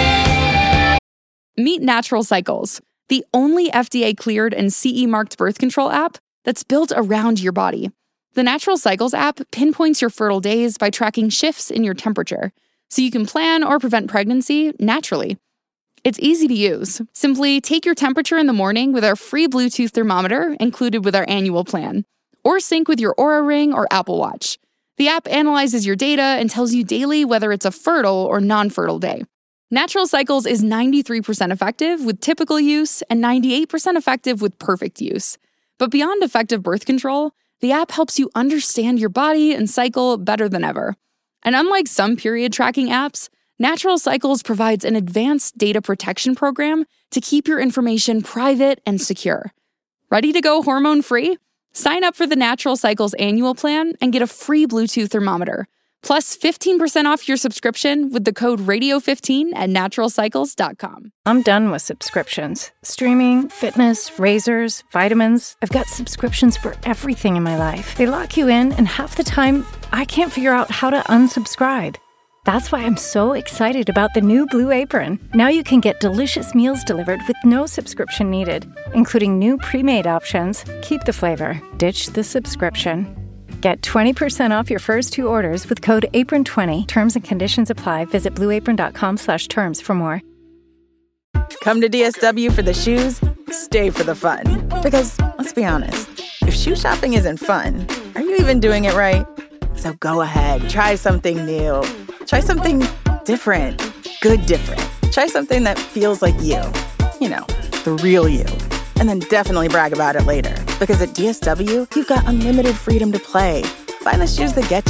S12: Meet Natural Cycles, the only F D A-cleared and C E marked birth control app that's built around your body. The Natural Cycles app pinpoints your fertile days by tracking shifts in your temperature, so you can plan or prevent pregnancy naturally. It's easy to use. Simply take your temperature in the morning with our free Bluetooth thermometer included with our annual plan, or sync with your Oura Ring or Apple Watch. The app analyzes your data and tells you daily whether it's a fertile or non-fertile day. Natural Cycles is ninety-three percent effective with typical use and ninety-eight percent effective with perfect use. But beyond effective birth control, the app helps you understand your body and cycle better than ever. And unlike some period tracking apps, Natural Cycles provides an advanced data protection program to keep your information private and secure. Ready to go hormone-free? Sign up for the Natural Cycles annual plan and get a free Bluetooth thermometer, plus fifteen percent off your subscription with the code radio fifteen at natural cycles dot com.
S13: I'm done with subscriptions. Streaming, fitness, razors, vitamins. I've got subscriptions for everything in my life. They lock you in, and half the time, I can't figure out how to unsubscribe. That's why I'm so excited about the new Blue Apron. Now you can get delicious meals delivered with no subscription needed, including new pre-made options. Keep the flavor, ditch the subscription. Get twenty percent off your first two orders with code apron twenty. Terms and conditions apply. Visit blue apron dot com slash terms for more.
S14: Come to D S W for the shoes, stay for the fun. Because, let's be honest, if shoe shopping isn't fun, are you even doing it right? So go ahead, try something new. Try something different. Good different. Try something that feels like you. You know, the real you. And then definitely brag about it later. Because at D S W, you've got unlimited freedom to play. Find the shoes that get you.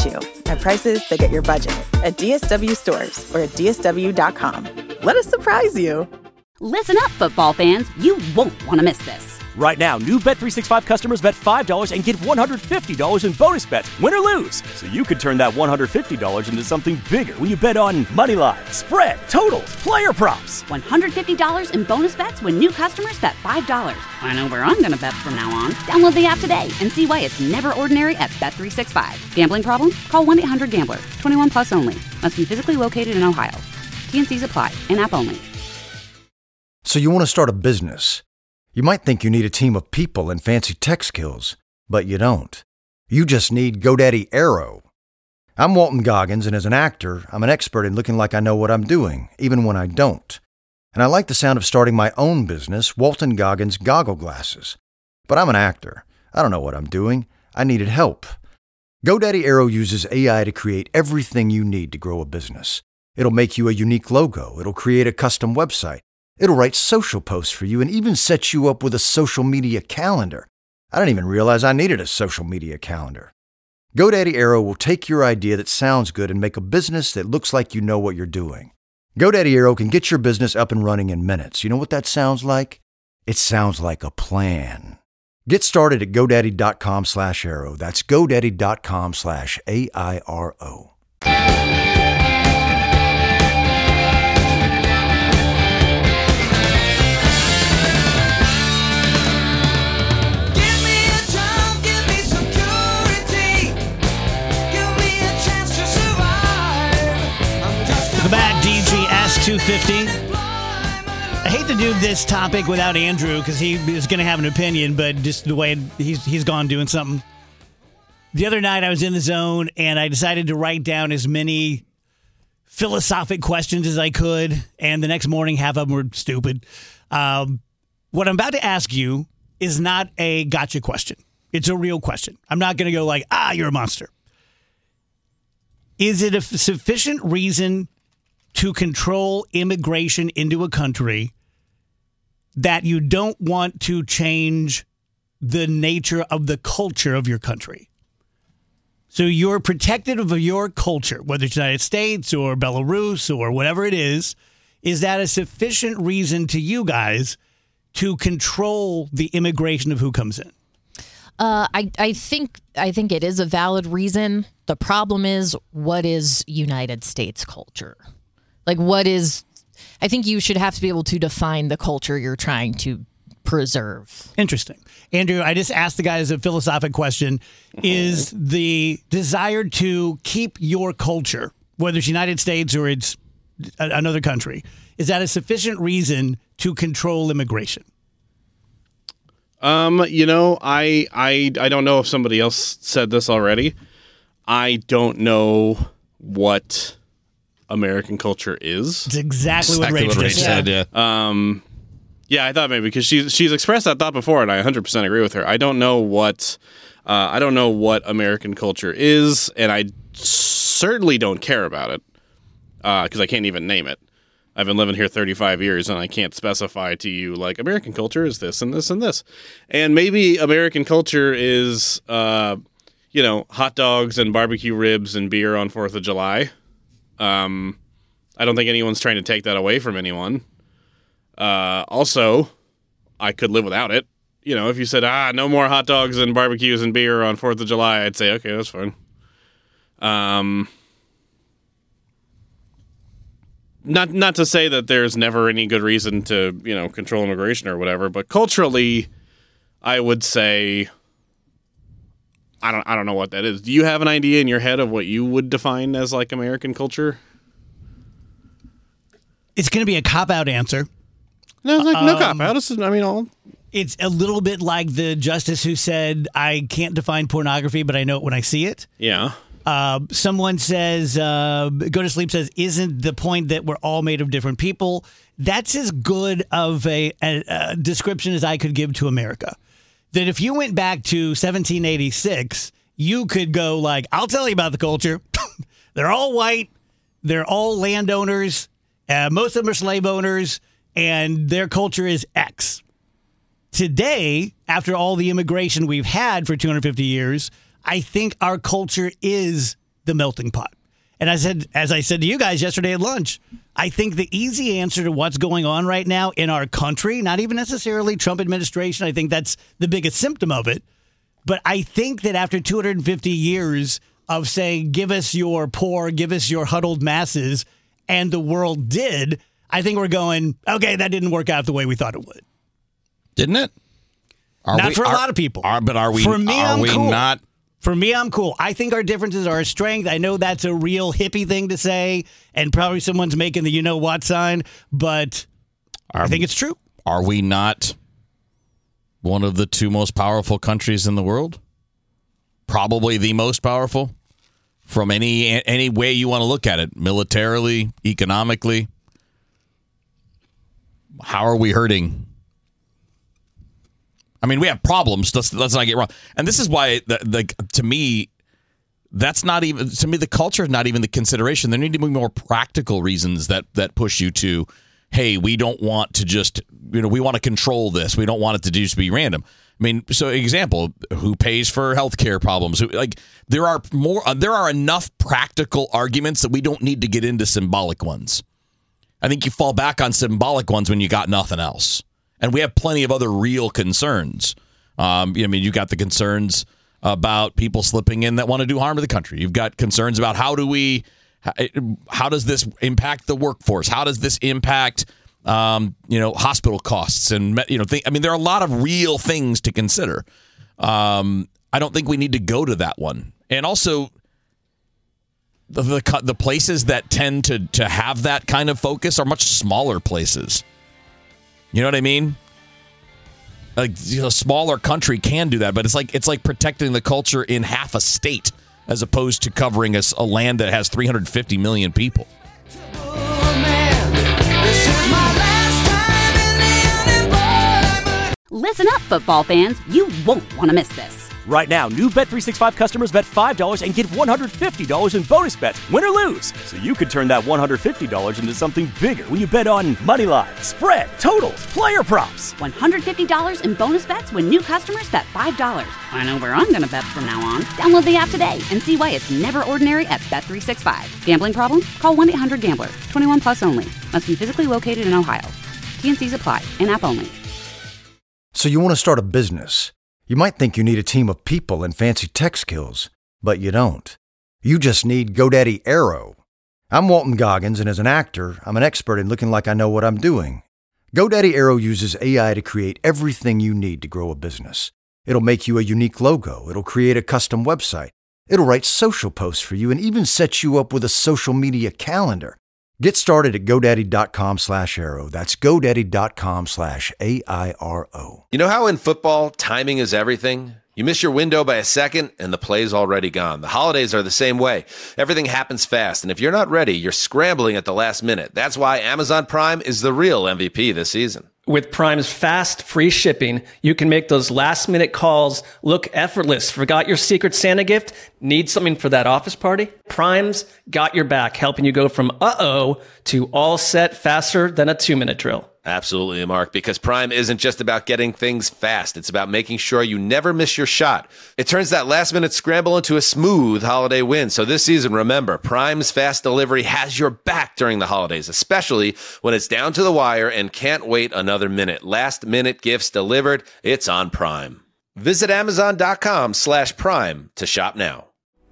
S14: at prices that get your budget at D S W stores or at D S W dot com. Let us surprise you.
S1: Listen up, football fans. You won't want to miss this.
S2: Right now, new Bet three sixty-five customers bet five dollars and get one hundred fifty dollars in bonus bets, win or lose. So you could turn that one hundred fifty dollars into something bigger when you bet on money line, spread, totals, player props.
S1: one hundred fifty dollars in bonus bets when new customers bet five dollars. I know where I'm going to bet from now on. Download the app today and see why it's never ordinary at Bet three sixty-five. Gambling problem? Call one eight hundred gambler. twenty-one plus only. Must be physically located in Ohio. T and C's apply. In-app only.
S3: So you want to start a business. You might think you need a team of people and fancy tech skills, but you don't. You just need GoDaddy Aero. I'm Walton Goggins, and as an actor, I'm an expert in looking like I know what I'm doing, even when I don't. And I like the sound of starting my own business, Walton Goggins Goggle Glasses. But I'm an actor. I don't know what I'm doing. I needed help. GoDaddy Aero uses A I to create everything you need to grow a business. It'll make you a unique logo. It'll create a custom website. It'll write social posts for you and even set you up with a social media calendar. I didn't even realize I needed a social media calendar. GoDaddy Aero will take your idea that sounds good and make a business that looks like you know what you're doing. GoDaddy Aero can get your business up and running in minutes. You know what that sounds like? It sounds like a plan. Get started at GoDaddy.com slash Aero. That's GoDaddy.com slash A I R O.
S7: Welcome back, D G S two fifty. I hate to do this topic without Andrew because he is going to have an opinion, but just the way he's he's gone doing something. The other night I was in the zone and I decided to write down as many philosophic questions as I could, and the next morning half of them were stupid. Um, what I'm about to ask you is not a gotcha question. It's a real question. I'm not going to go like, ah, you're a monster. Is it a sufficient reason to control immigration into a country that you don't want to change the nature of the culture of your country? So you're protective of your culture, whether it's the United States or Belarus or whatever it is. Is that a sufficient reason to you guys to control the immigration of who comes in?
S8: Uh, I, I think I think it is a valid reason. The problem is, what is United States culture? Like, what is... I think you should have to be able to define the culture you're trying to preserve.
S7: Interesting. Andrew, I just asked the guys a philosophic question. Is the desire to keep your culture, whether it's United States or it's another country, is that a sufficient reason to control immigration?
S11: Um, you know, I I I don't know if somebody else said this already. I don't know what American culture is.
S7: It's exactly, exactly what Rach, what Rach
S11: said. Yeah. Um, yeah, I thought maybe because she's she's expressed that thought before, and I one hundred percent agree with her. I don't know what uh, I don't know what American culture is, and I certainly don't care about it because uh, I can't even name it. I've been living here thirty-five years, and I can't specify to you, like, American culture is this and this and this. And maybe American culture is, uh, you know, hot dogs and barbecue ribs and beer on fourth of July. Um, I don't think anyone's trying to take that away from anyone. Uh, also, I could live without it. You know, if you said, ah, no more hot dogs and barbecues and beer on fourth of July, I'd say, okay, that's fine. Um... Not not to say that there's never any good reason to, you know, control immigration or whatever, but culturally, I would say, I don't I don't know what that is. Do you have an idea in your head of what you would define as, like, American culture?
S7: It's going to be a cop-out answer.
S11: No, like, no
S7: um,
S11: cop-out. This is, I mean, all...
S7: It's a little bit like the justice who said, I can't define pornography, but I know it when I see it.
S11: Yeah.
S7: Uh, someone says, uh, Go to Sleep says, isn't the point that we're all made of different people? That's as good of a, a, a description as I could give to America. That if you went back to seventeen eighty-six, you could go like, I'll tell you about the culture. They're all white. They're all landowners. Uh, most of them are slave owners. And their culture is X. Today, after all the immigration we've had for two hundred fifty years, I think our culture is the melting pot. And I said, as I said to you guys yesterday at lunch, I think the easy answer to what's going on right now in our country, not even necessarily Trump administration, I think that's the biggest symptom of it. But I think that after two hundred fifty years of saying, give us your poor, give us your huddled masses, and the world did, I think we're going, okay, that didn't work out the way we thought it would.
S10: Didn't it? Are
S7: not
S10: we,
S7: for a
S10: are,
S7: lot of people.
S10: Are, but are we,
S7: for me,
S10: are
S7: I'm
S10: we
S7: cool.
S10: not?
S7: For me, I'm cool. I think our differences are a strength. I know that's a real hippie thing to say, and probably someone's making the you-know-what sign, but
S10: are,
S7: I think it's true.
S10: Are we not one of the two most powerful countries in the world? Probably the most powerful from any any way you want to look at it, militarily, economically. How are we hurting? I mean, we have problems. Let's, let's not get wrong. And this is why, the, the, to me, that's not even, to me, the culture is not even the consideration. There need to be more practical reasons that, that push you to, hey, we don't want to just, you know, we want to control this. We don't want it to just be random. I mean, so example, who pays for healthcare problems? Who, like, there are more, uh, there are enough practical arguments that we don't need to get into symbolic ones. I think you fall back on symbolic ones when you got nothing else. And we have plenty of other real concerns. Um, I mean, you've got the concerns about people slipping in that want to do harm to the country. You've got concerns about how do we, how does this impact the workforce? How does this impact, um, you know, hospital costs? And, you know, th- I mean, there are a lot of real things to consider. Um, I don't think we need to go to that one. And also, the the, the places that tend to, to have that kind of focus are much smaller places. You know what I mean? Like, you know, a smaller country can do that, but it's like it's like protecting the culture in half a state as opposed to covering a, a land that has three hundred fifty million people.
S1: Listen up, football fans. You won't want to miss this.
S2: Right now, new Bet three sixty-five customers bet five dollars and get one hundred fifty dollars in bonus bets, win or lose. So you could turn that one hundred fifty dollars into something bigger when you bet on money line, spread, totals, player props.
S1: one hundred fifty dollars in bonus bets when new customers bet five dollars. I know where I'm going to bet from now on. Download the app today and see why it's never ordinary at Bet three sixty-five. Gambling problem? Call one eight hundred gambler. twenty-one plus only. Must be physically located in Ohio. T and C's apply. In-app only.
S3: So you want to start a business. You might think you need a team of people and fancy tech skills, but you don't. You just need GoDaddy Aero. I'm Walton Goggins, and as an actor, I'm an expert in looking like I know what I'm doing. GoDaddy Aero uses A I to create everything you need to grow a business. It'll make you a unique logo. It'll create a custom website. It'll write social posts for you and even set you up with a social media calendar. Get started at GoDaddy.com slash Aero. That's GoDaddy.com slash A I R O.
S4: You know how in football, timing is everything? You miss your window by a second, and the play's already gone. The holidays are the same way. Everything happens fast, and if you're not ready, you're scrambling at the last minute. That's why Amazon Prime is the real M V P this season.
S5: With Prime's fast, free shipping, you can make those last-minute calls look effortless. Forgot your Secret Santa gift? Need something for that office party? Prime's got your back, helping you go from uh-oh to all set faster than a two-minute drill.
S4: Absolutely, Mark, because Prime isn't just about getting things fast. It's about making sure you never miss your shot. It turns that last-minute scramble into a smooth holiday win. So this season, remember, Prime's fast delivery has your back during the holidays, especially when it's down to the wire and can't wait another minute. Last-minute gifts delivered, it's on Prime. Visit Amazon.com slash Prime to shop now.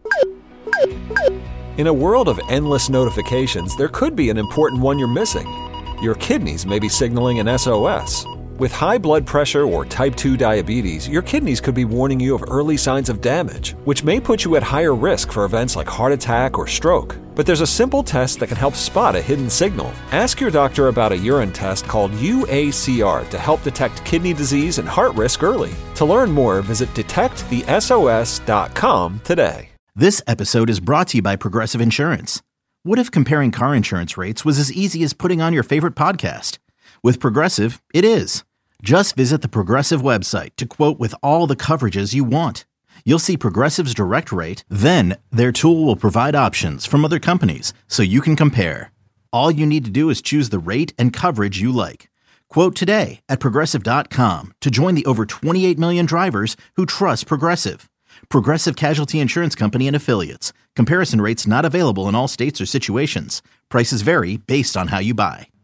S15: In a world of endless notifications, there could be an important one you're missing. Your kidneys may be signaling an S O S. With high blood pressure or type two diabetes, your kidneys could be warning you of early signs of damage, which may put you at higher risk for events like heart attack or stroke. But there's a simple test that can help spot a hidden signal. Ask your doctor about a urine test called U A C R to help detect kidney disease and heart risk early. To learn more, visit detect the S O S dot com today.
S16: This episode is brought to you by Progressive Insurance. What if comparing car insurance rates was as easy as putting on your favorite podcast? With Progressive, it is. Just visit the Progressive website to quote with all the coverages you want. You'll see Progressive's direct rate, then their tool will provide options from other companies so you can compare. All you need to do is choose the rate and coverage you like. Quote today at Progressive dot com to join the over twenty-eight million drivers who trust Progressive. Progressive Casualty Insurance Company and Affiliates. Comparison rates not available in all states or situations. Prices vary based on how you buy.